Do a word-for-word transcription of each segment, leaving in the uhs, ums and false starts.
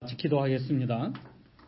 기도하겠습니다.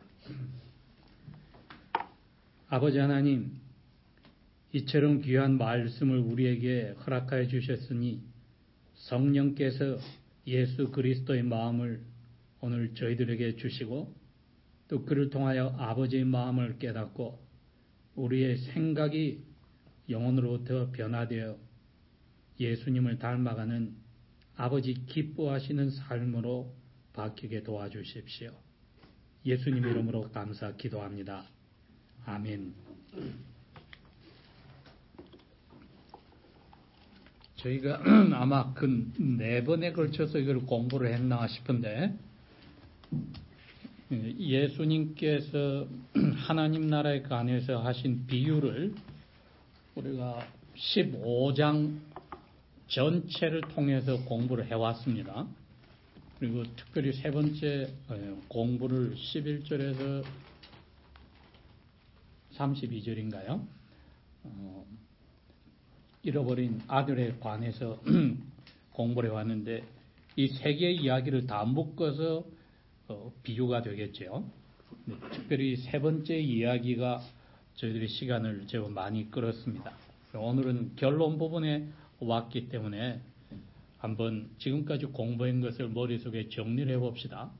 아버지 하나님, 이처럼 귀한 말씀을 우리에게 허락하여 주셨으니 성령께서 예수 그리스도의 마음을 오늘 저희들에게 주시고 또 그를 통하여 아버지의 마음을 깨닫고 우리의 생각이 영혼으로부터 변화되어 예수님을 닮아가는 아버지 기뻐하시는 삶으로 바뀌게 도와주십시오. 예수님 이름으로 감사 기도합니다. 아멘. 저희가 아마 그 네 번에 걸쳐서 이걸 공부를 했나 싶은데, 예수님께서 하나님 나라에 관해서 하신 비유를 우리가 십오 장 전체를 통해서 공부를 해왔습니다. 그리고 특별히 세 번째 공부를 십일 절에서 삼십이 절인가요? 어, 잃어버린 아들에 관해서 공부를 해왔는데 이 세 개의 이야기를 다 묶어서 어, 비유가 되겠죠. 네, 특별히 세 번째 이야기가 저희들이 시간을 제법 많이 끌었습니다. 오늘은 결론 부분에 왔기 때문에 한번 지금까지 공부한 것을 머릿속에 정리를 해봅시다.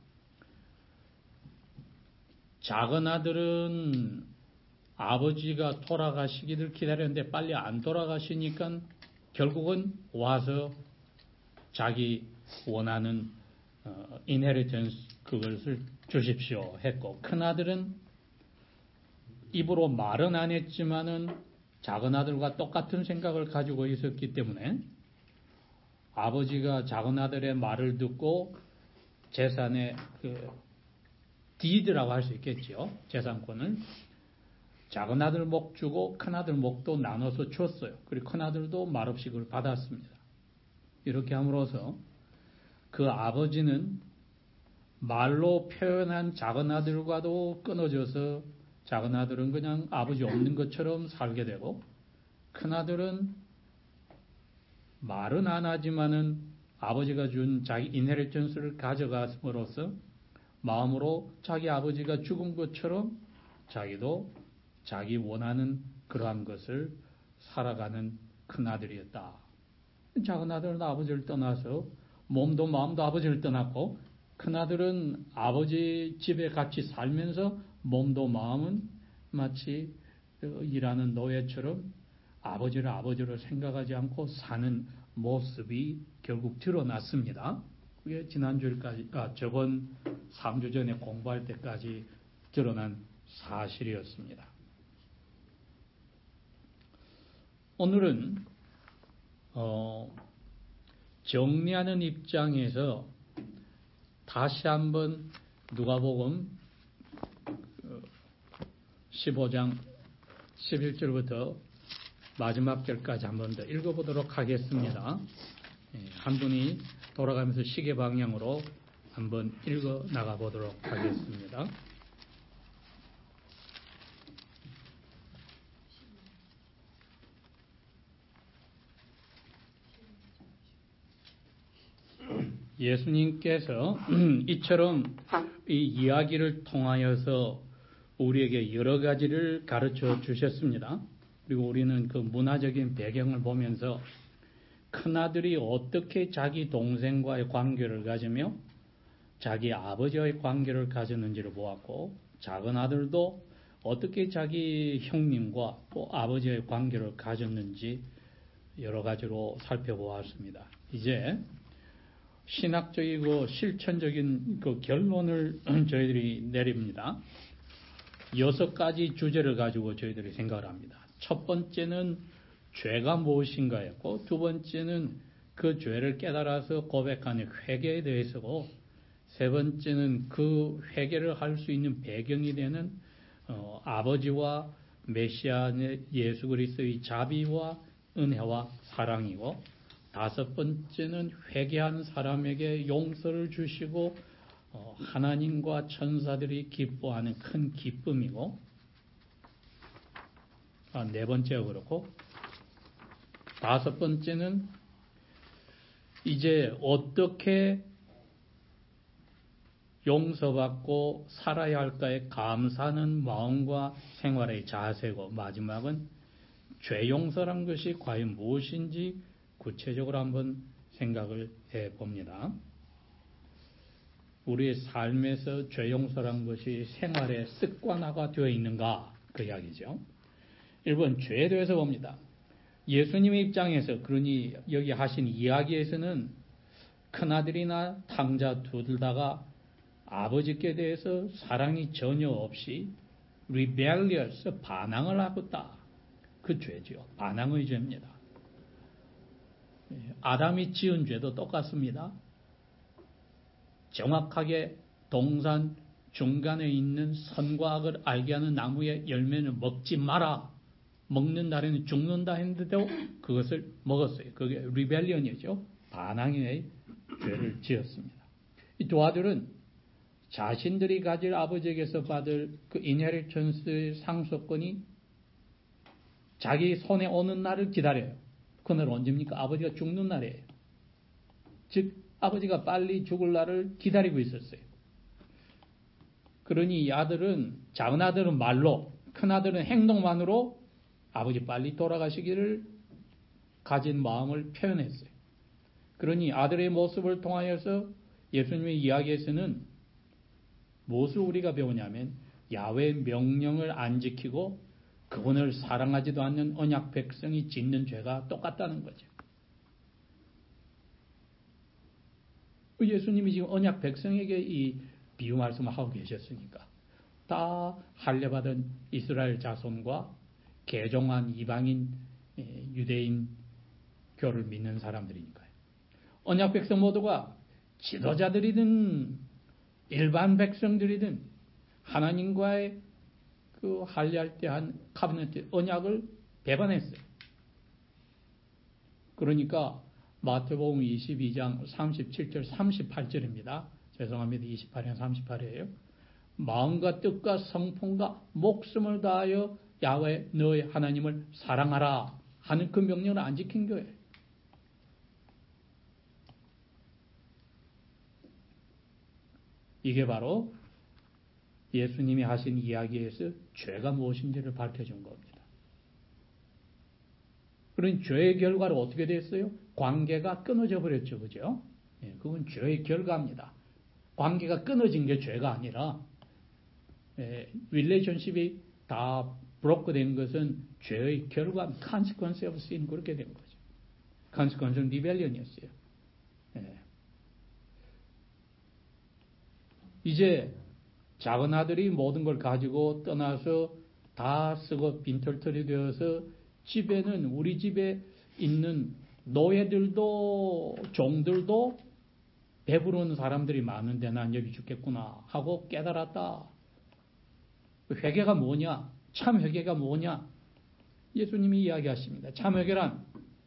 작은 아들은 아버지가 돌아가시기를 기다렸는데 빨리 안 돌아가시니까 결국은 와서 자기 원하는 어, 인헤리턴스 그것을 주십시오 했고, 큰 아들은 입으로 말은 안 했지만은 작은 아들과 똑같은 생각을 가지고 있었기 때문에 아버지가 작은 아들의 말을 듣고 재산의 그 디드라고 할 수 있겠죠. 재산권을 작은 아들 목 주고 큰 아들 목도 나눠서 줬어요. 그리고 큰 아들도 말없이 그걸 받았습니다. 이렇게 함으로써 그 아버지는 말로 표현한 작은 아들과도 끊어져서 작은 아들은 그냥 아버지 없는 것처럼 살게 되고, 큰 아들은 말은 안 하지만은 아버지가 준 자기 인헤리턴스를 가져감으로써 마음으로 자기 아버지가 죽은 것처럼 자기도 자기 원하는 그러한 것을 살아가는 큰 아들이었다. 작은 아들은 아버지를 떠나서 몸도 마음도 아버지를 떠났고, 큰 아들은 아버지 집에 같이 살면서 몸도 마음은 마치 일하는 노예처럼 아버지를 아버지로 생각하지 않고 사는 모습이 결국 드러났습니다. 그게 지난주까지, 아, 저번 삼 주 전에 공부할 때까지 드러난 사실이었습니다. 오늘은 어, 정리하는 입장에서 다시 한번 누가복음 십오 장 십일 절부터 마지막 절까지 한 번 더 읽어보도록 하겠습니다. 한 분이 돌아가면서 시계 방향으로 한번 읽어 나가보도록 하겠습니다. 예수님께서 이처럼 이 이야기를 통하여서 우리에게 여러 가지를 가르쳐 주셨습니다. 그리고 우리는 그 문화적인 배경을 보면서 큰아들이 어떻게 자기 동생과의 관계를 가지며 자기 아버지와의 관계를 가졌는지를 보았고, 작은 아들도 어떻게 자기 형님과 또 아버지와의 관계를 가졌는지 여러 가지로 살펴보았습니다. 이제 신학적이고 실천적인 그 결론을 저희들이 내립니다. 여섯 가지 주제를 가지고 저희들이 생각을 합니다. 첫 번째는 죄가 무엇인가였고, 두 번째는 그 죄를 깨달아서 고백하는 회개에 대해서고, 세 번째는 그 회개를 할 수 있는 배경이 되는 어, 아버지와 메시아 예수 그리스도의 자비와 은혜와 사랑이고, 다섯 번째는 회개한 사람에게 용서를 주시고 어, 하나님과 천사들이 기뻐하는 큰 기쁨이고, 아, 네 번째가 그렇고, 다섯 번째는 이제 어떻게 용서받고 살아야 할까에 감사하는 마음과 생활의 자세고, 마지막은 죄 용서란 것이 과연 무엇인지 구체적으로 한번 생각을 해 봅니다. 우리의 삶에서 죄 용서란 것이 생활의 습관화가 되어 있는가, 그 이야기죠. 일 번 죄에 대해서 봅니다. 예수님의 입장에서, 그러니 여기 하신 이야기에서는 큰아들이나 탕자 둘 다가 아버지께 대해서 사랑이 전혀 없이 rebellious, 반항을 하고 있다. 그 죄죠. 반항의 죄입니다. 아담이 지은 죄도 똑같습니다. 정확하게 동산 중간에 있는 선과 악을 알게 하는 나무의 열매는 먹지 마라. 먹는 날에는 죽는다 했는데도 그것을 먹었어요. 그게 리벨리언이죠. 반항의 죄를 지었습니다. 이 두 아들은 자신들이 가질 아버지에게서 받을 그 인헤리턴스의 상속권이 자기 손에 오는 날을 기다려요. 그날 언제입니까? 아버지가 죽는 날이에요. 즉 아버지가 빨리 죽을 날을 기다리고 있었어요. 그러니 이 아들은, 작은 아들은 말로, 큰 아들은 행동만으로 아버지 빨리 돌아가시기를 가진 마음을 표현했어요. 그러니 아들의 모습을 통하여서 예수님의 이야기에서는 무엇을 우리가 배우냐면 야훼의 명령을 안 지키고 그분을 사랑하지도 않는 언약 백성이 짓는 죄가 똑같다는 거죠. 예수님이 지금 언약 백성에게 이 비유 말씀을 하고 계셨으니까 다 할례받은 이스라엘 자손과 개종한 이방인 유대인 교를 믿는 사람들이니까요. 언약 백성 모두가 지도자들이든 일반 백성들이든 하나님과의 그 할례할 때 한 카브넌트 언약을 배반했어요. 그러니까 마태복음 이십이 장 삼십칠 절 삼십팔 절입니다. 죄송합니다. 이십팔 장 삼십팔이에요. 마음과 뜻과 성품과 목숨을 다하여 야훼 너의 하나님을 사랑하라 하는 그 명령을 안 지킨 거예요. 이게 바로 예수님이 하신 이야기에서 죄가 무엇인지를 밝혀준 겁니다. 그런 죄의 결과로 어떻게 됐어요? 관계가 끊어져 버렸죠. 그죠? 예, 그건 죄의 결과입니다. 관계가 끊어진 게 죄가 아니라 예, 릴레이션십이 다 브로크 된 것은 죄의 결과, consequence of sin, 그렇게 된 거죠. consequence는 rebellion이었어요. 예. 이제 작은 아들이 모든 걸 가지고 떠나서 다 쓰고 빈털털이 되어서 집에는, 우리 집에 있는 노예들도 종들도 배부른 사람들이 많은데 난 여기 죽겠구나 하고 깨달았다. 회개가 뭐냐? 참 회개가 뭐냐? 예수님이 이야기하십니다. 참 회개란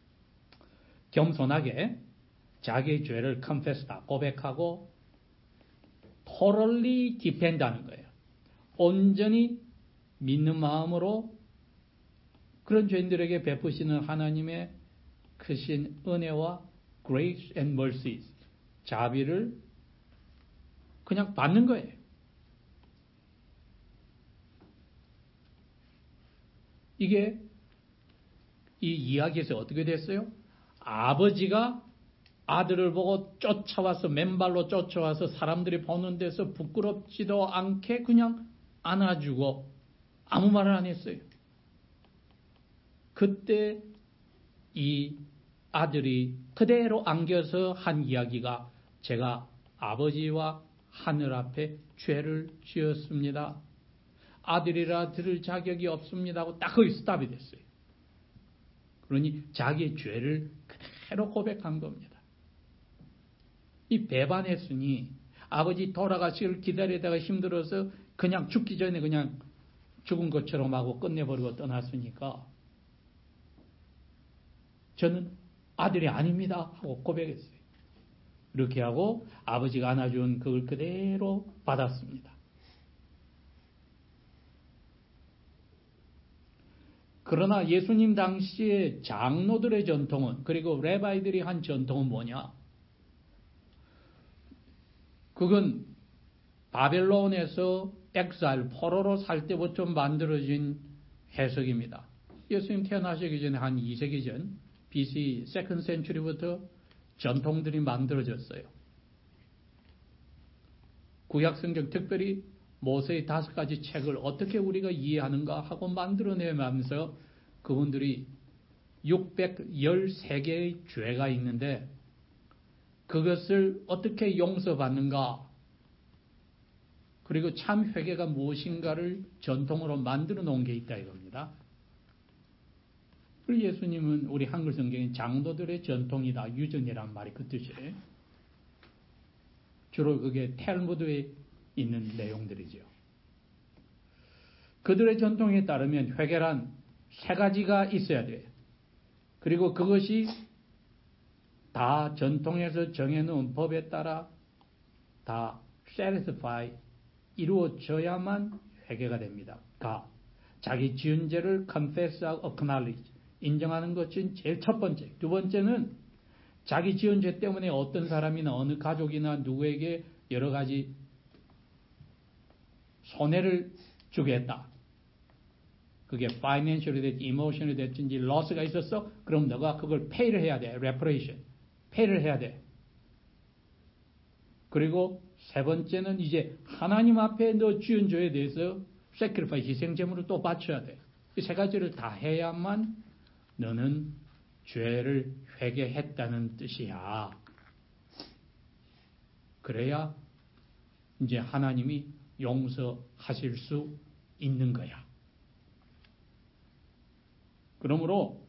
겸손하게 자기의 죄를 confess, 고백하고 totally depend 하는 거예요. 온전히 믿는 마음으로 그런 죄인들에게 베푸시는 하나님의 크신 은혜와 grace and mercy, 자비를 그냥 받는 거예요. 이게 이 이야기에서 어떻게 됐어요? 아버지가 아들을 보고 쫓아와서, 맨발로 쫓아와서 사람들이 보는 데서 부끄럽지도 않게 그냥 안아주고 아무 말을 안 했어요. 그때 이 아들이 그대로 안겨서 한 이야기가, 제가 아버지와 하늘 앞에 죄를 지었습니다. 아들이라 들을 자격이 없습니다 하고 딱 거기 스탑이 됐어요. 그러니 자기의 죄를 그대로 고백한 겁니다. 이 배반했으니 아버지 돌아가시기를 기다리다가 힘들어서 그냥 죽기 전에 그냥 죽은 것처럼 하고 끝내버리고 떠났으니까 저는 아들이 아닙니다 하고 고백했어요. 이렇게 하고 아버지가 안아준 그걸 그대로 받았습니다. 그러나 예수님 당시의 장로들의 전통은, 그리고 레바이들이 한 전통은 뭐냐? 그건 바벨론에서 엑사일, 포로로 살 때부터 만들어진 해석입니다. 예수님 태어나시기 전에 한 이 세기 전 비씨 세컨드 센츄리부터 전통들이 만들어졌어요. 구약성경 특별히 모세의 다섯 가지 책을 어떻게 우리가 이해하는가 하고 만들어내면서 그분들이 육백십삼 개의 죄가 있는데 그것을 어떻게 용서받는가 그리고 참 회개가 무엇인가를 전통으로 만들어 놓은 게 있다 이겁니다. 그리고 예수님은 우리 한글 성경에 장로들의 전통이다, 유전이란 말이 그 뜻이에요. 주로 그게 텔무드에 있는 내용들이죠. 그들의 전통에 따르면 회개란 세 가지가 있어야 돼요. 그리고 그것이 다 전통에서 정해놓은 법에 따라 다 satisfy, 이루어져야만 회개가 됩니다. 가, 자기 지은 죄를 confess하고 acknowledge, 인정하는 것은 제일 첫 번째. 두 번째는 자기 지은 죄 때문에 어떤 사람이나 어느 가족이나 누구에게 여러 가지 손해를 주겠다. 그게 financially 됐지, emotionally 됐든지 loss가 있었어? 그럼 너가 그걸 pay를 해야 돼. reparation. pay를 해야 돼. 그리고 세 번째는 이제 하나님 앞에 너 지은 죄에 대해서 sacrifice, 희생제물을 또 바쳐야 돼. 이 세 가지를 다 해야만 너는 죄를 회개했다는 뜻이야. 그래야 이제 하나님이 용서하실 수 있는 거야. 그러므로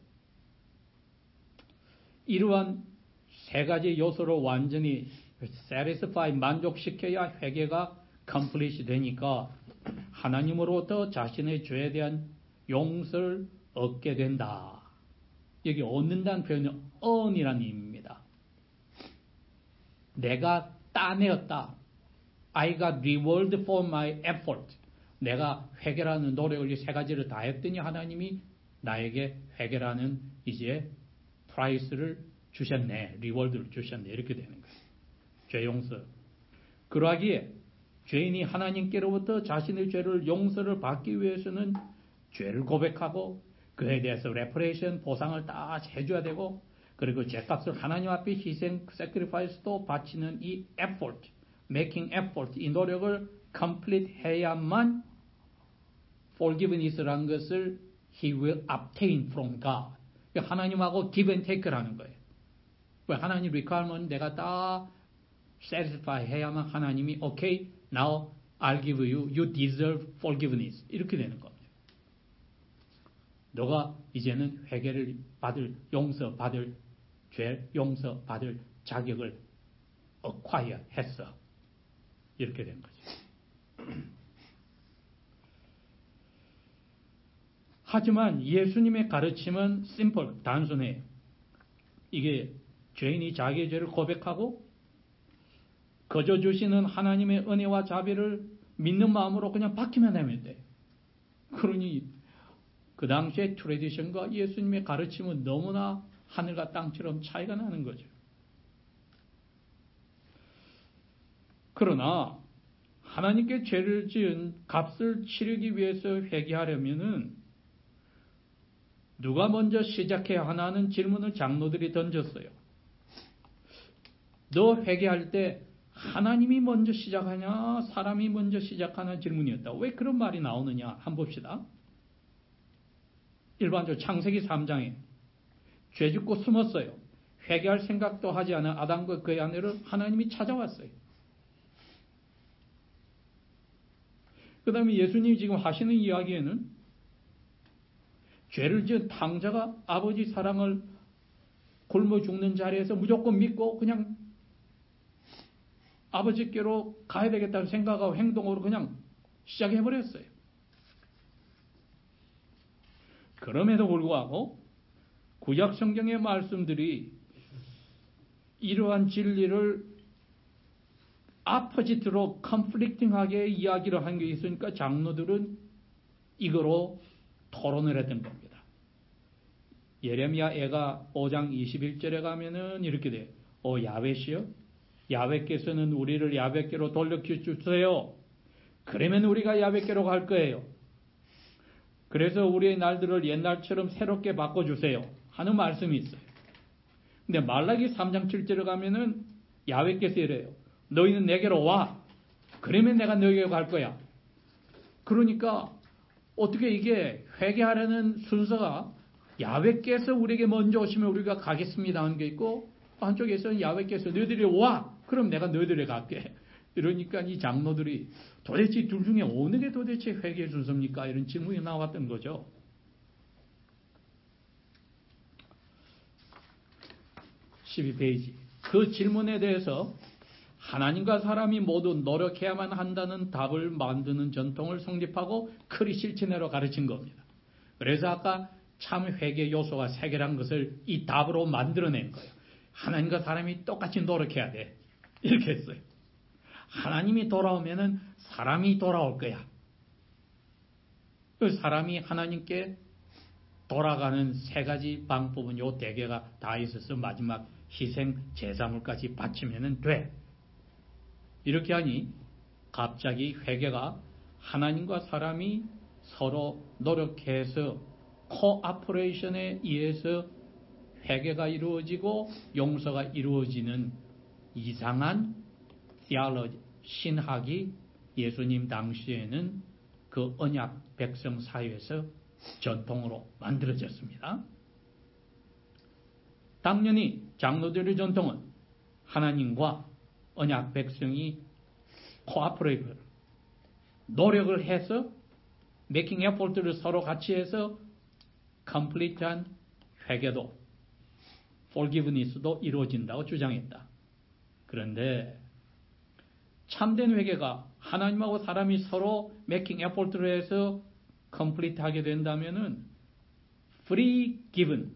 이러한 세 가지 요소로 완전히 satisfy, 만족시켜야 회개가 complete 되니까 하나님으로부터 자신의 죄에 대한 용서를 얻게 된다. 여기 얻는다는 표현은 earn이라는 의미입니다. 내가 따내었다. I got reward for my effort. 내가 회개라는 노력을 이 세 가지를 다 했더니 하나님이 나에게 회개라는 이제 프라이스를 주셨네. 리월드를 주셨네. 이렇게 되는 거예요. 죄 용서. 그러하기에 죄인이 하나님께로부터 자신의 죄를 용서를 받기 위해서는 죄를 고백하고 그에 대해서 레퍼레이션, 보상을 다 해줘야 되고 그리고 죄값을 하나님 앞에 희생, sacrifice도 바치는 이 effort, making effort, 이 노력을 complete 해야만 forgiveness라는 것을 he will obtain from God. 하나님하고 give and take를 하는 거예요. 왜 하나님 requirement 내가 다 satisfy 해야만 하나님이 okay, now I'll give you, you deserve forgiveness. 이렇게 되는 겁니다. 너가 이제는 회개를 받을, 용서 받을, 죄 용서 받을 자격을 acquire 했어. 이렇게 된 거죠. 하지만 예수님의 가르침은 심플, 단순해요. 이게 죄인이 자기의 죄를 고백하고 거저 주시는 하나님의 은혜와 자비를 믿는 마음으로 그냥 받기만 하면 돼. 그러니 그 당시의 트레디션과 예수님의 가르침은 너무나 하늘과 땅처럼 차이가 나는 거죠. 그러나 하나님께 죄를 지은 값을 치르기 위해서 회개하려면은 누가 먼저 시작해야 하나는 질문을 장로들이 던졌어요. 너 회개할 때 하나님이 먼저 시작하냐 사람이 먼저 시작하는 질문이었다. 왜 그런 말이 나오느냐 한번 봅시다. 일반적으로 창세기 삼 장에 죄 짓고 숨었어요. 회개할 생각도 하지 않은 아담과 그의 아내를 하나님이 찾아왔어요. 그 다음에 예수님이 지금 하시는 이야기에는 죄를 지은 탕자가 아버지 사랑을 굶어 죽는 자리에서 무조건 믿고 그냥 아버지께로 가야 되겠다는 생각하고 행동으로 그냥 시작해버렸어요. 그럼에도 불구하고 구약 성경의 말씀들이 이러한 진리를 아포지트로 컨플릭팅하게 이야기를 한 게 있으니까 장로들은 이거로 토론을 했던 겁니다. 예레미야 애가 오 장 이십일 절에 가면은 이렇게 돼요. 오 야훼시여 야훼께서는 우리를 야훼께로 돌려켜 주세요. 그러면 우리가 야훼께로 갈 거예요. 그래서 우리의 날들을 옛날처럼 새롭게 바꿔주세요 하는 말씀이 있어요. 근데 말라기 삼 장 칠 절에 가면은 야훼께서 이래요. 너희는 내게로 와. 그러면 내가 너희에게 갈 거야. 그러니까 어떻게 이게 회개하려는 순서가 야훼께서 우리에게 먼저 오시면 우리가 가겠습니다 하는 게 있고, 한쪽에서는 야훼께서 너희들이 와. 그럼 내가 너희들에 갈게. 이러니까 이 장로들이 도대체 둘 중에 어느 게 도대체 회개의 순서입니까? 이런 질문이 나왔던 거죠. 십이 페이지. 그 질문에 대해서 하나님과 사람이 모두 노력해야만 한다는 답을 만드는 전통을 성립하고 크리 실천으로 가르친 겁니다. 그래서 아까 참 회개 요소가 세 개란 것을 이 답으로 만들어낸 거예요. 하나님과 사람이 똑같이 노력해야 돼. 이렇게 했어요. 하나님이 돌아오면은 사람이 돌아올 거야. 그 사람이 하나님께 돌아가는 세 가지 방법은 요 네 개가 다 있어서 마지막 희생 제사물까지 바치면은 돼. 이렇게 하니 갑자기 회개가 하나님과 사람이 서로 노력해서 코아퍼레이션에 의해서 회개가 이루어지고 용서가 이루어지는 이상한 theology, 신학이 예수님 당시에는 그 언약 백성 사이에서 전통으로 만들어졌습니다. 당연히 장로들의 전통은 하나님과 언약 백성이 코아퍼레이션, 노력을 해서 making effort를 서로 같이 해서 complete한 회개도 forgiveness도 이루어진다고 주장했다. 그런데 참된 회개가 하나님하고 사람이 서로 making effort를 해서 complete하게 된다면은 free given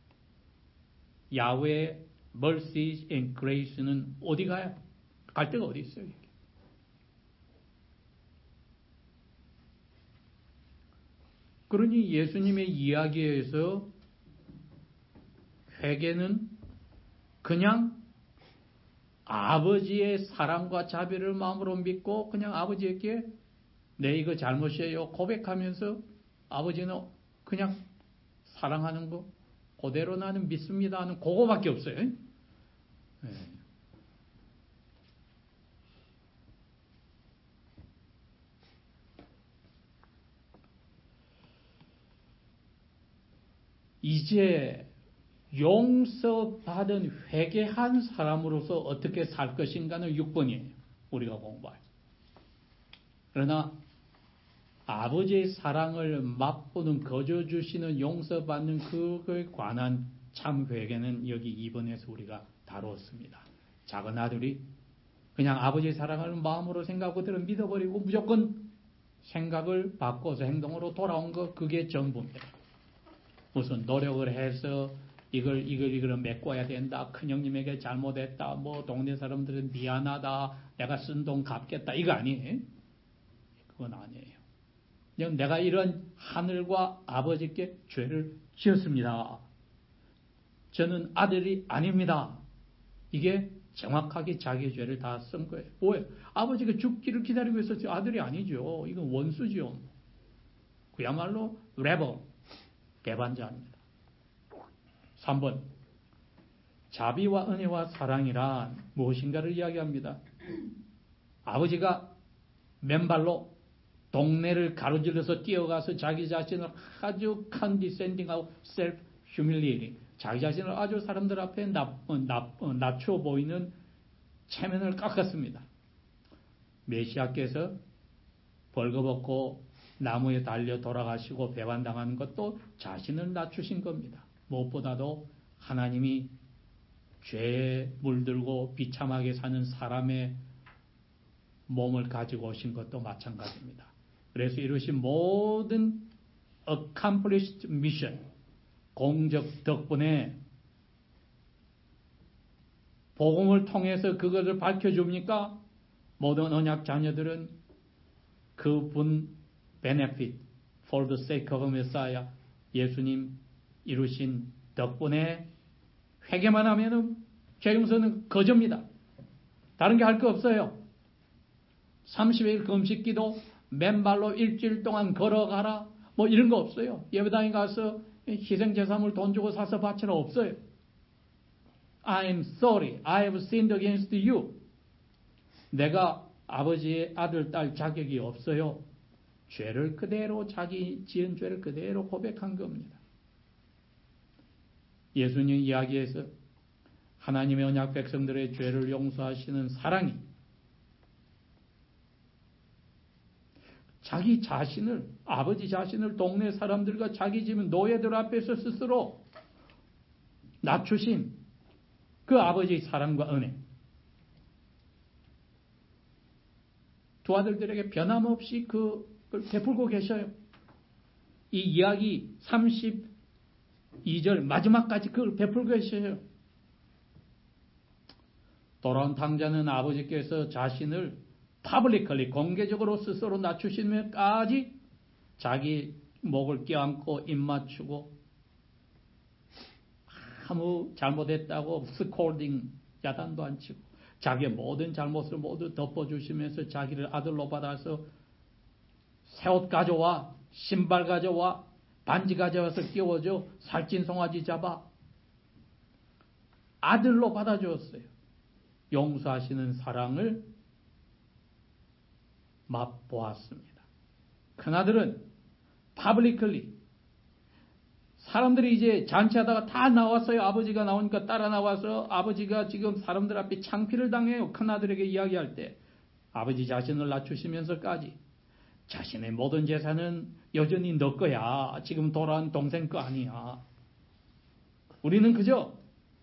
야훼의 mercy and grace는 어디 가요? 갈 데가 어디 있어요? 그러니 예수님의 이야기에서 회개는 그냥 아버지의 사랑과 자비를 마음으로 믿고 그냥 아버지에게 내 이거 잘못이에요 고백하면서 아버지는 그냥 사랑하는 거 그대로 나는 믿습니다 하는 그거밖에 없어요. 네. 이제 용서받은 회개한 사람으로서 어떻게 살 것인가는 육 번이에요. 우리가 공부할. 그러나 아버지의 사랑을 맛보는 거저 주시는 용서받는 그거에 관한 참 회개는 여기 이 번에서 우리가 다루었습니다. 작은 아들이 그냥 아버지의 사랑을 마음으로 생각하고 들어 믿어버리고 무조건 생각을 바꿔서 행동으로 돌아온 거 그게 전부입니다. 무슨 노력을 해서 이걸 이걸 이걸 메꿔야 된다. 큰형님에게 잘못했다. 뭐 동네 사람들은 미안하다. 내가 쓴 돈 갚겠다. 이거 아니에요. 그건 아니에요. 그냥 내가 이런 하늘과 아버지께 죄를 지었습니다. 저는 아들이 아닙니다. 이게 정확하게 자기 죄를 다 쓴 거예요. 뭐예요? 아버지가 죽기를 기다리고 있었죠. 아들이 아니죠. 이건 원수죠. 그야말로 레버, 배반자입니다. 삼 번 자비와 은혜와 사랑이란 무엇인가를 이야기합니다. 아버지가 맨발로 동네를 가로질러서 뛰어가서 자기 자신을 아주 condescending하고 self-humiliating, 자기 자신을 아주 사람들 앞에 나, 나, 낮춰 보이는 체면을 깎았습니다. 메시아께서 벌거벗고 나무에 달려 돌아가시고 배반당하는 것도 자신을 낮추신 겁니다. 무엇보다도 하나님이 죄에 물들고 비참하게 사는 사람의 몸을 가지고 오신 것도 마찬가지입니다. 그래서 이루신 모든 accomplished mission, 공적 덕분에 복음을 통해서 그것을 밝혀줍니까? 모든 언약 자녀들은 그분 benefit for the sake of Messiah, 예수님 이루신 덕분에 회개만 하면은 죄 용서는 거저입니다. 다른 게 할 거 없어요. 삼십 일 금식기도 맨발로 일주일 동안 걸어가라. 뭐 이런 거 없어요. 예배당에 가서 희생제사물 돈 주고 사서 바치라 없어요. I am sorry. I have sinned against you. 내가 아버지의 아들, 딸 자격이 없어요. 죄를 그대로 자기 지은 죄를 그대로 고백한 겁니다. 예수님 이야기에서 하나님의 언약 백성들의 죄를 용서하시는 사랑이 자기 자신을, 아버지 자신을 동네 사람들과 자기 집 노예들 앞에서 스스로 낮추신 그 아버지의 사랑과 은혜. 두 아들들에게 변함없이 그걸 베풀고 계셔요. 이 이야기 삼십이 절 마지막까지 그걸 베풀고 계셔요. 돌아온 탕자는 아버지께서 자신을 파블리컬리 공개적으로 스스로 낮추시면까지 자기 목을 껴안고 입 맞추고 아무 잘못했다고 스콜딩 야단도 안 치고 자기의 모든 잘못을 모두 덮어주시면서 자기를 아들로 받아서 새 옷 가져와, 신발 가져와, 반지 가져와서 끼워줘, 살찐 송아지 잡아. 아들로 받아주었어요. 용서하시는 사랑을 맛보았습니다. 큰아들은 파블리클리 사람들이 이제 잔치하다가 다 나왔어요. 아버지가 나오니까 따라 나와서 아버지가 지금 사람들 앞에 창피를 당해요. 큰아들에게 이야기할 때 아버지 자신을 낮추시면서까지 자신의 모든 재산은 여전히 너 거야. 지금 돌아온 동생 거 아니야. 우리는 그저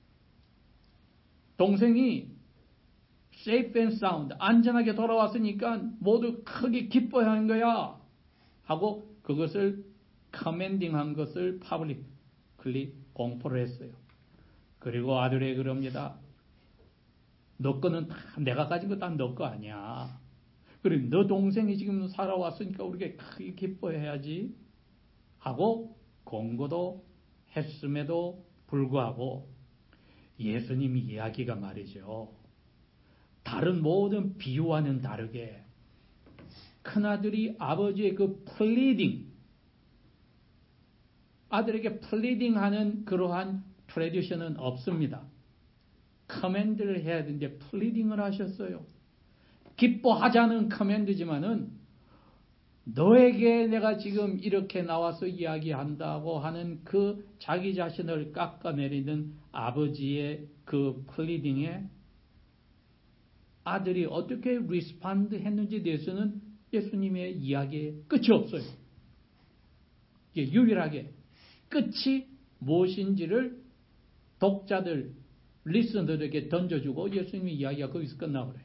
동생이 safe and sound, 안전하게 돌아왔으니까 모두 크게 기뻐하는 거야. 하고 그것을 커맨딩한 것을 파블리클리 공포를 했어요. 그리고 아들에게 그럽니다. 너 거는 다 내가 가진 거 다 너 거 아니야. 그래 너 동생이 지금 살아왔으니까 우리가 크게 기뻐해야지. 하고 공고도 했음에도 불구하고 예수님 이야기가 말이죠. 다른 모든 비유와는 다르게 큰아들이 아버지의 그 플리딩, 아들에게 플리딩하는 그러한 트레디션은 없습니다. 커맨드를 해야 되는데 플리딩을 하셨어요. 기뻐하자는 커맨드지만은 너에게 내가 지금 이렇게 나와서 이야기한다고 하는 그 자기 자신을 깎아내리는 아버지의 그 플리딩에 아들이 어떻게 리스판드 했는지에 대해서는 예수님의 이야기에 끝이 없어요. 이게 유일하게 끝이 무엇인지를 독자들, 리스너들에게 던져주고 예수님의 이야기가 거기서 끝나버려요.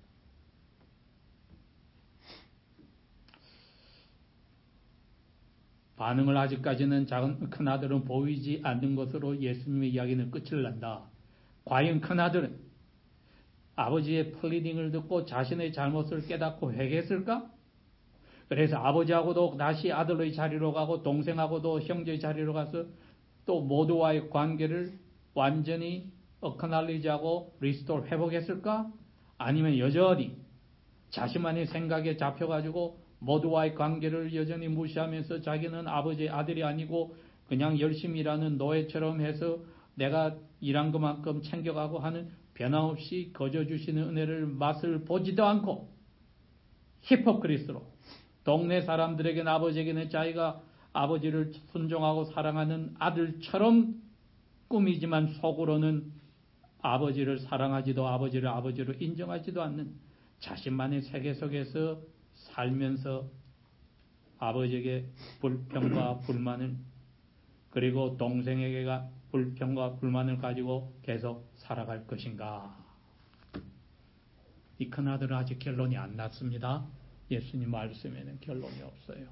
반응을 아직까지는 작은 큰아들은 보이지 않는 것으로 예수님의 이야기는 끝을 난다. 과연 큰아들은 아버지의 플리딩을 듣고 자신의 잘못을 깨닫고 회개했을까? 그래서 아버지하고도 다시 아들의 자리로 가고 동생하고도 형제의 자리로 가서 또 모두와의 관계를 완전히 어커널리지하고 리스토어 회복했을까? 아니면 여전히 자신만의 생각에 잡혀가지고 모두와의 관계를 여전히 무시하면서 자기는 아버지의 아들이 아니고 그냥 열심히 일하는 노예처럼 해서 내가 일한 것만큼 챙겨가고 하는 변함없이 거저주시는 은혜를 맛을 보지도 않고 히포크리스로 동네 사람들에게는 아버지에게는 자기가 아버지를 순종하고 사랑하는 아들처럼 꾸미지만 속으로는 아버지를 사랑하지도 아버지를 아버지로 인정하지도 않는 자신만의 세계 속에서 살면서 아버지에게 불평과 불만을 그리고 동생에게가 불평과 불만을 가지고 계속 살아갈 것인가? 이 큰아들은 아직 결론이 안 났습니다. 예수님 말씀에는 결론이 없어요.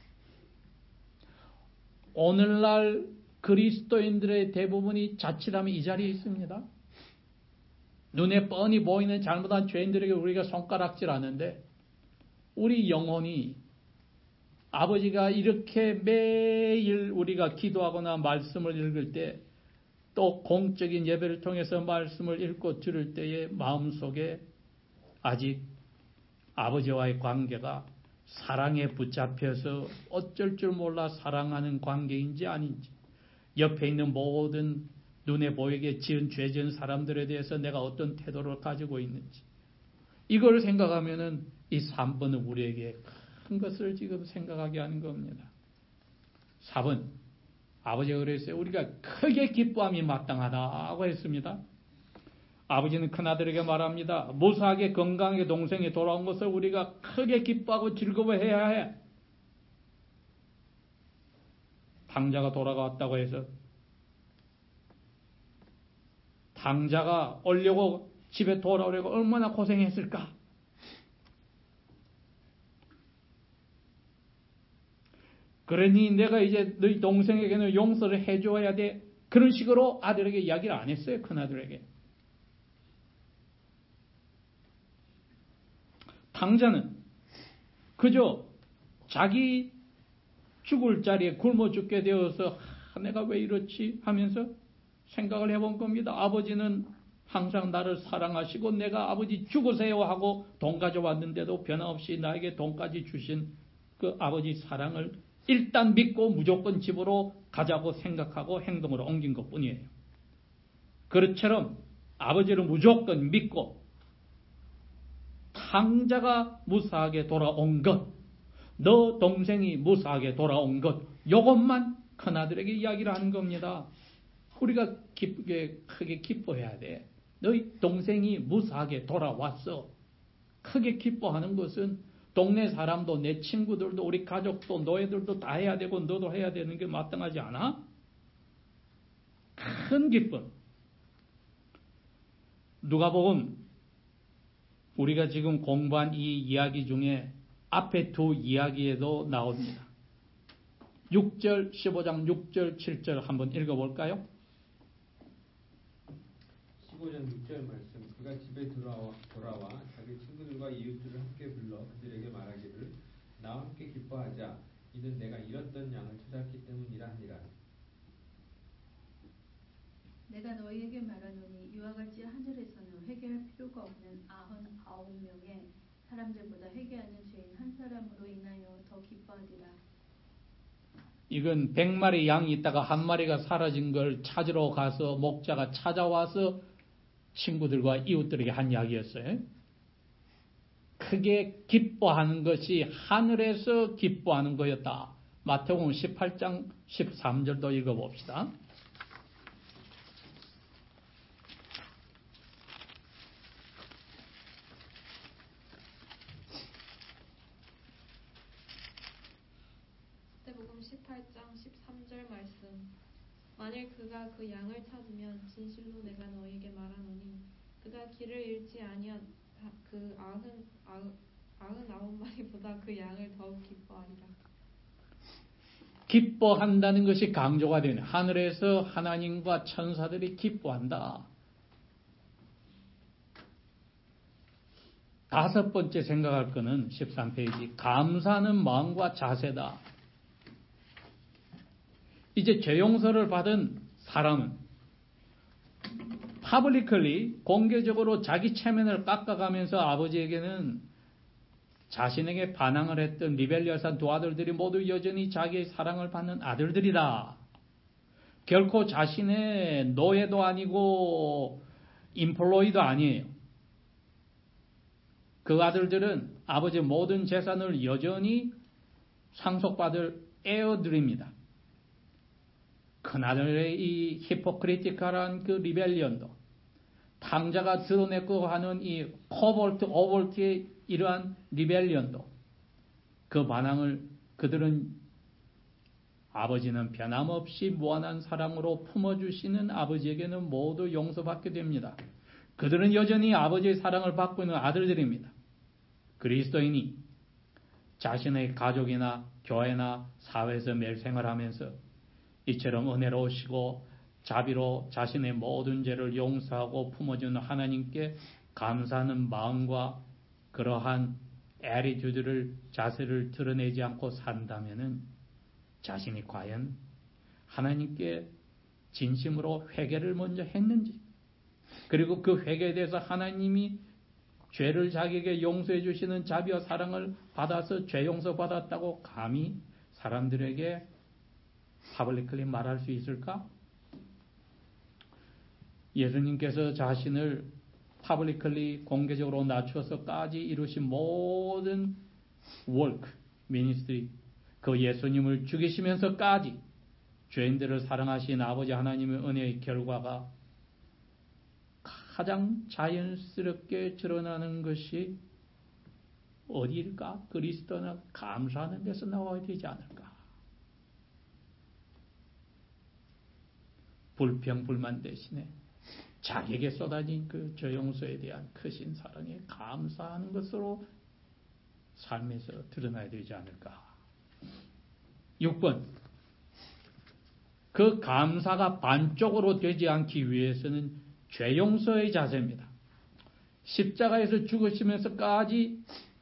오늘날 그리스도인들의 대부분이 자칫하면 이 자리에 있습니다. 눈에 뻔히 보이는 잘못한 죄인들에게 우리가 손가락질하는데 우리 영혼이 아버지가 이렇게 매일 우리가 기도하거나 말씀을 읽을 때 또 공적인 예배를 통해서 말씀을 읽고 들을 때의 마음속에 아직 아버지와의 관계가 사랑에 붙잡혀서 어쩔 줄 몰라 사랑하는 관계인지 아닌지, 옆에 있는 모든 눈에 보이게 지은 죄 지은 사람들에 대해서 내가 어떤 태도를 가지고 있는지, 이걸 생각하면은 이 삼 번은 우리에게 큰 것을 지금 생각하게 하는 겁니다. 사 번, 아버지가 그랬어요. 우리가 크게 기뻐함이 마땅하다고 했습니다. 아버지는 큰아들에게 말합니다. 무사하게 건강하게 동생이 돌아온 것을 우리가 크게 기뻐하고 즐거워해야 해. 당자가 돌아왔다고 해서 당자가 오려고 집에 돌아오려고 얼마나 고생했을까? 그러니 내가 이제 너희 동생에게는 용서를 해줘야 돼. 그런 식으로 아들에게 이야기를 안 했어요. 큰아들에게. 당자는 그저 자기 죽을 자리에 굶어 죽게 되어서 아, 내가 왜 이렇지 하면서 생각을 해본 겁니다. 아버지는 항상 나를 사랑하시고 내가 아버지 죽으세요 하고 돈 가져왔는데도 변함없이 나에게 돈까지 주신 그 아버지 사랑을 일단 믿고 무조건 집으로 가자고 생각하고 행동으로 옮긴 것뿐이에요. 그것처럼 아버지를 무조건 믿고 당자가 무사하게 돌아온 것, 너 동생이 무사하게 돌아온 것, 이것만 큰아들에게 이야기를 하는 겁니다. 우리가 기쁘게 크게 기뻐해야 돼. 너희 동생이 무사하게 돌아왔어. 크게 기뻐하는 것은 동네 사람도 내 친구들도 우리 가족도 너희들도 다 해야 되고 너도 해야 되는 게 마땅하지 않아? 큰 기쁨. 누가복음 우리가 지금 공부한 이 이야기 중에 앞에 두 이야기에도 나옵니다. 육 절, 십오 장 육 절, 칠 절 한번 읽어볼까요? 십오 장 육 절 말씀. 그가 집에 돌아와, 돌아와 자기 친구들과 이웃들을 함께 불러 그들에게 말하기를 나와 함께 기뻐하자. 이는 내가 잃었던 양을 찾았기 때문이라 하니라. 내가 너희에게 말하노니 이와 같이 하늘에서는 회개할 필요가 없는 아흔 아홉 명의 사람들보다 회개하는 죄인 한 사람으로 인하여 더 기뻐하리라. 이건 백 마리 양이 있다가 한 마리가 사라진 걸 찾으러 가서 목자가 찾아와서 친구들과 이웃들에게 한 이야기였어요. 크게 기뻐하는 것이 하늘에서 기뻐하는 거였다. 마태복음 십팔 장 십삼 절도 읽어봅시다. 마태복음 십팔 장 십삼 절 말씀. 만일 그가 그 양을 찾으면 진실로 내가 너희에게 말하노니 그가 길을 잃지 아니한 그 아흔 아흔 아흔 아홉 마리보다 그 양을 더욱 기뻐하리라. 기뻐한다는 것이 강조가 되는, 하늘에서 하나님과 천사들이 기뻐한다. 다섯 번째 생각할 것은 십삼 페이지 감사하는 마음과 자세다. 이제 죄 용서를 받은 사람은 파블리컬리 공개적으로 자기 체면을 깎아가면서 아버지에게는 자신에게 반항을 했던 리벨리어스한 두 아들들이 모두 여전히 자기의 사랑을 받는 아들들이다. 결코 자신의 노예도 아니고 임플로이도 아니에요. 그 아들들은 아버지의 모든 재산을 여전히 상속받을 에어들입니다. 큰아들의 이 히포크리티컬한 그 리벨리언도, 당자가 드러내고 하는 이 코볼트, 오볼트의 이러한 리벨리언도, 그 반항을 그들은 아버지는 변함없이 무한한 사랑으로 품어주시는 아버지에게는 모두 용서받게 됩니다. 그들은 여전히 아버지의 사랑을 받고 있는 아들들입니다. 그리스도인이 자신의 가족이나 교회나 사회에서 매일 생활하면서 이처럼 은혜로우시고 자비로 자신의 모든 죄를 용서하고 품어주는 하나님께 감사하는 마음과 그러한 애리튜드를, 자세를 드러내지 않고 산다면은 자신이 과연 하나님께 진심으로 회개를 먼저 했는지, 그리고 그 회개에 대해서 하나님이 죄를 자기에게 용서해 주시는 자비와 사랑을 받아서 죄 용서 받았다고 감히 사람들에게 파블리클리 말할 수 있을까? 예수님께서 자신을 파블리클리 공개적으로 낮춰서까지 이루신 모든 월크, 미니스트리, 그 예수님을 죽이시면서까지 죄인들을 사랑하신 아버지 하나님의 은혜의 결과가 가장 자연스럽게 드러나는 것이 어디일까? 그리스도나 감사하는 데서 나와야 되지 않을까? 불평, 불만 대신에 자기에게 쏟아진 그 죄용서에 대한 크신 사랑에 감사하는 것으로 삶에서 드러나야 되지 않을까? 육 번. 그 감사가 반쪽으로 되지 않기 위해서는 죄용서의 자세입니다. 십자가에서 죽으시면서까지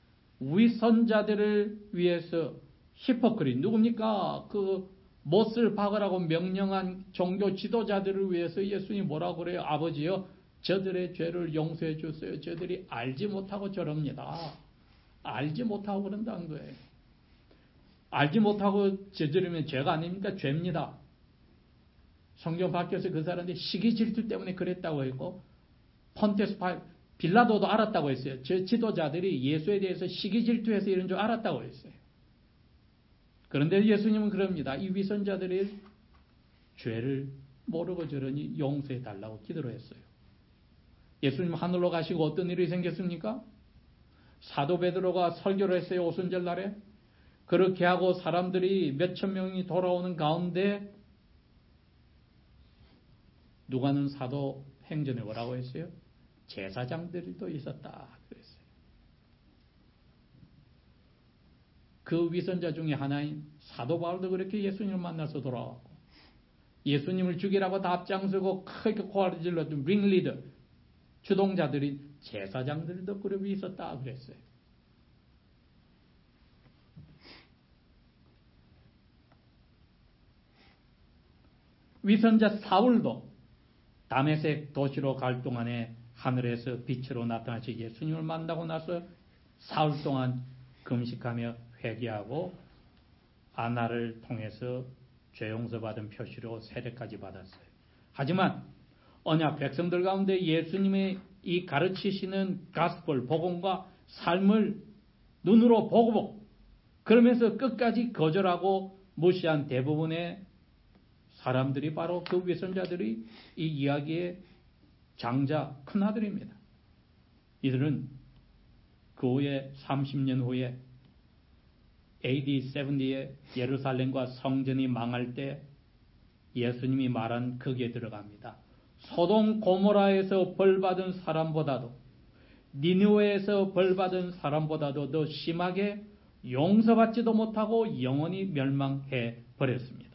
위선자들을 위해서 히포크리, 누굽니까? 그 못을 박으라고 명령한 종교 지도자들을 위해서 예수님이 뭐라고 그래요? 아버지요, 저들의 죄를 용서해 주세요. 저들이 알지 못하고 저럽니다. 알지 못하고 그런다는 거예요. 알지 못하고 저지르면 죄가 아닙니까? 죄입니다. 성경 밖에서 그 사람들이 시기 질투 때문에 그랬다고 했고, 폰테스 파 빌라도도 알았다고 했어요. 저 지도자들이 예수에 대해서 시기 질투해서 이런 줄 알았다고 했어요. 그런데 예수님은 그럽니다. 이 위선자들의 죄를 모르고 저러니 용서해 달라고 기도를 했어요. 예수님 하늘로 가시고 어떤 일이 생겼습니까? 사도 베드로가 설교를 했어요. 오순절 날에. 그렇게 하고 사람들이 몇천 명이 돌아오는 가운데 누가는 사도 행전에 뭐라고 했어요? 제사장들도 있었다 그랬어요. 그 위선자 중에 하나인 사도 바울도 그렇게 예수님을 만나서 돌아왔고, 예수님을 죽이라고 다 앞장서고 크게 코알을 질렀던 링리더, 주동자들이 제사장들도 그룹이 있었다 그랬어요. 위선자 사울도 다메섹 도시로 갈 동안에 하늘에서 빛으로 나타나시 예수님을 만나고 나서 사흘 동안 금식하며 회개하고 아나를 통해서 죄 용서받은 표시로 세례까지 받았어요. 하지만 언약 백성들 가운데 예수님의 이 가르치시는 가스펠, 복음과 삶을 눈으로 보고 그러면서 끝까지 거절하고 무시한 대부분의 사람들이 바로 그 위선자들이 이 이야기의 장자 큰아들입니다. 이들은 그 후에 삼십 년 후에 에이디 칠십에 예루살렘과 성전이 망할 때 예수님이 말한 거기에 들어갑니다. 소돔 고모라에서 벌받은 사람보다도 니느웨에서 벌받은 사람보다도 더 심하게 용서받지도 못하고 영원히 멸망해 버렸습니다.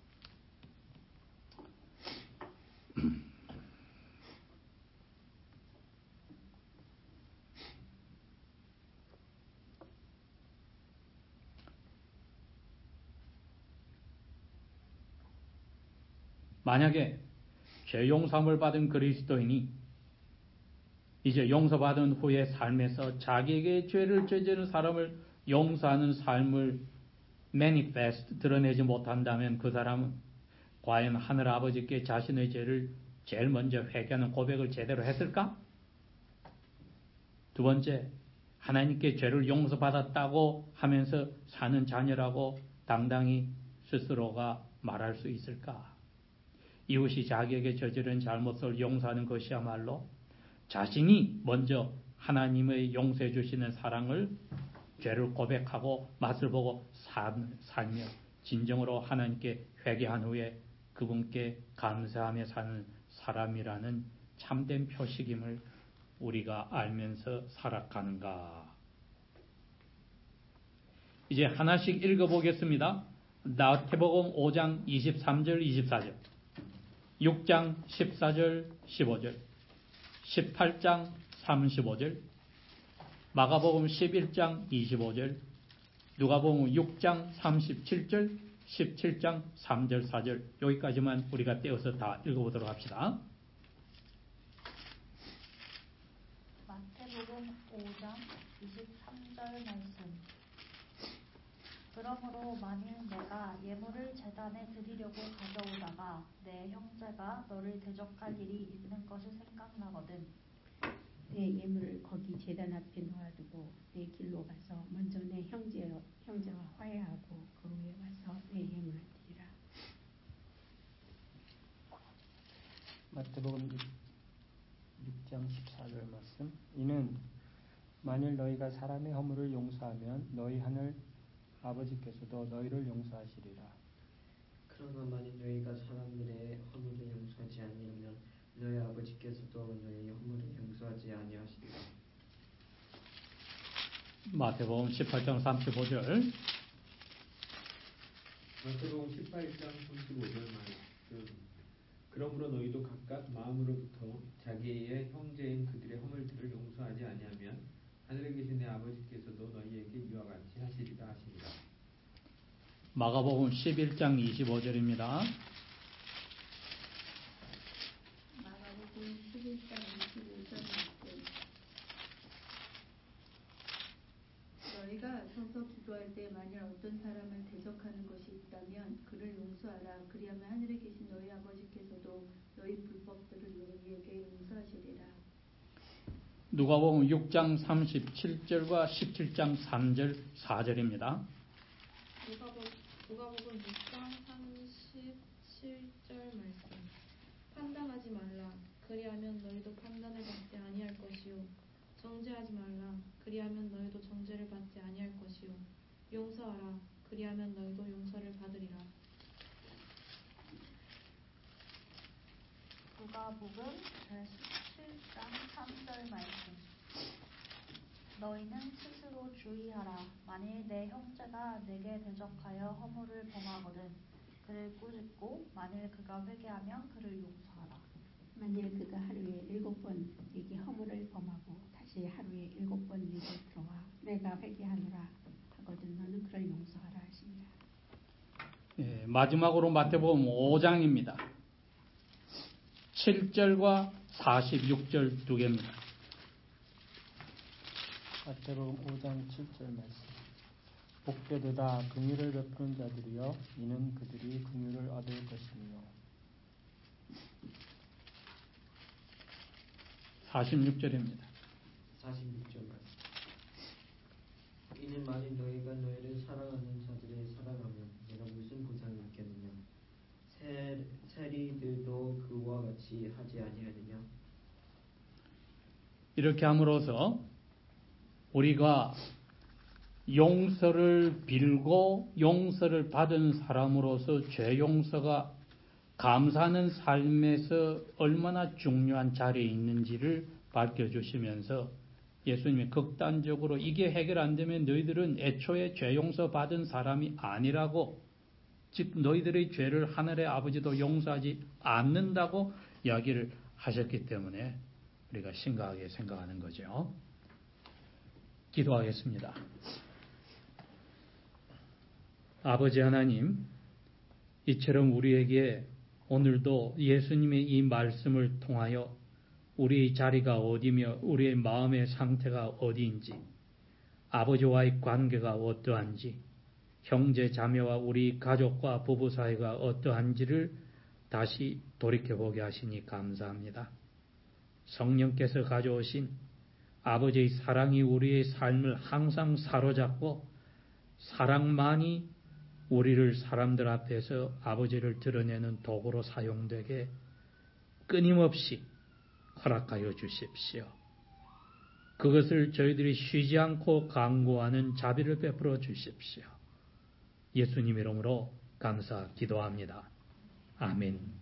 만약에 죄 용서함을 받은 그리스도인이 이제 용서받은 후의 삶에서 자기에게 죄를 저지른 사람을 용서하는 삶을 매니페스트 드러내지 못한다면 그 사람은 과연 하늘 아버지께 자신의 죄를 제일 먼저 회개하는 고백을 제대로 했을까? 두 번째, 하나님께 죄를 용서받았다고 하면서 사는 자녀라고 당당히 스스로가 말할 수 있을까? 이웃이 자기에게 저지른 잘못을 용서하는 것이야말로 자신이 먼저 하나님의 용서해 주시는 사랑을, 죄를 고백하고 맛을 보고 살며 진정으로 하나님께 회개한 후에 그분께 감사하며 사는 사람이라는 참된 표식임을 우리가 알면서 살아가는가. 이제 하나씩 읽어보겠습니다. 마태복음 오 장 이십삼 절 이십사 절, 육 장 십사 절 십오 절, 십팔 장 삼십오 절, 마가복음 십일 장 이십오 절, 누가복음 육 장 삼십칠 절, 십칠 장 삼 절 사 절, 여기까지만 우리가 떼어서 다 읽어보도록 합시다. 마태복음 오 장 이십삼 절 말씀. 그러므로 만일 내가 예물을 제단에 드리려고 가져오다가 내 형제가 너를 대적할 일이 있는 것이 생각나거든. 내 예물을 거기 제단 앞에 놓아두고 내 길로 가서 먼저 내 형제, 형제와 화해하고 그 후에 와서 내 예물을 드리라. 마태복음 육 장 십사 절 말씀. 이는 만일 너희가 사람의 허물을 용서하면 너희 하늘 아버지께서도 너희를 용서하시리라. 그러나 만일 너희가 사람들의 허물을 용서하지 아니하면 너희 아버지께서도 너희 허물을 용서하지 아니하시리라. 마태복음 십팔 장 삼십오 절. 마태복음 십팔 장 삼십오 절 말씀. 그러므로 너희도 각각 마음으로부터 자기의 형제인 그들의 허물들을 용서하지 아니하면 하늘에 계신 내 아버지께서도 너희에게 이와 같이 하시리라 하시니라. 마가복음 십일 장 이십오 절입니다. 마가복음 십일 장 이십오 절 말씀. 너희가 서서 기도할 때 만일 어떤 사람을 대적하는 것이 있다면 그를 용서하라. 그리하면 하늘에 계신 너희 아버지께서도 너희 불법들을 너희에게 용서하시리라. 누가복음 육 장 삼십칠 절과 십칠 장 삼 절 사 절입니다. 누가복음, 누가복음 육 장 삼십칠 절 말씀. 판단하지 말라. 그리하면 너희도 판단을 받지 아니할 것이요. 정죄하지 말라. 그리하면 너희도 정죄를 받지 아니할 것이요. 용서하라. 그리하면 너희도 용서를 받으리라. 누가복음 십칠 장 삼 절 말씀. 너희는 스스로 주의하라. 만일 내 형제가 내게 대적하여 허물을 범하거든 그를 꾸짖고 만일 그가 회개하면 그를 용서하라. 만일 그가 하루에 일곱 번 네게 허물을 범하고 다시 하루에 일곱 번 네게 들어와 내가 회개하노라 하거든 너는 그를 용서하라 하시니라. 예, 마지막으로 마태복음 오 장입니다. 칠 절과 사십육 절 두 개입니다. 마태복음 오 장 칠 절 말씀. 복되도다 긍휼을 베푸는 자들이여 이는 그들이 긍휼을 얻을 것이며. 사십육 절입니다. 사십육 절 말씀. 이는 만일 너희가 너희를 사랑하는 자들을 사랑하면 내가 무슨 보상을 받겠느냐. 세, 세리들도 그와 같이 하지 아니하느냐. 이렇게 함으로써 우리가 용서를 빌고 용서를 받은 사람으로서 죄 용서가 감사하는 삶에서 얼마나 중요한 자리에 있는지를 밝혀주시면서 예수님이 극단적으로 이게 해결 안 되면 너희들은 애초에 죄 용서 받은 사람이 아니라고, 즉 너희들의 죄를 하늘의 아버지도 용서하지 않는다고 이야기를 하셨기 때문에 우리가 심각하게 생각하는 거죠. 기도하겠습니다. 아버지 하나님, 이처럼 우리에게 오늘도 예수님의 이 말씀을 통하여 우리의 자리가 어디며 우리의 마음의 상태가 어디인지, 아버지와의 관계가 어떠한지, 형제 자매와 우리 가족과 부부 사이가 어떠한지를 다시 돌이켜보게 하시니 감사합니다. 성령께서 가져오신 아버지의 사랑이 우리의 삶을 항상 사로잡고 사랑만이 우리를 사람들 앞에서 아버지를 드러내는 도구로 사용되게 끊임없이 허락하여 주십시오. 그것을 저희들이 쉬지 않고 강구하는 자비를 베풀어 주십시오. 예수님 이름으로 감사 기도합니다. 아멘.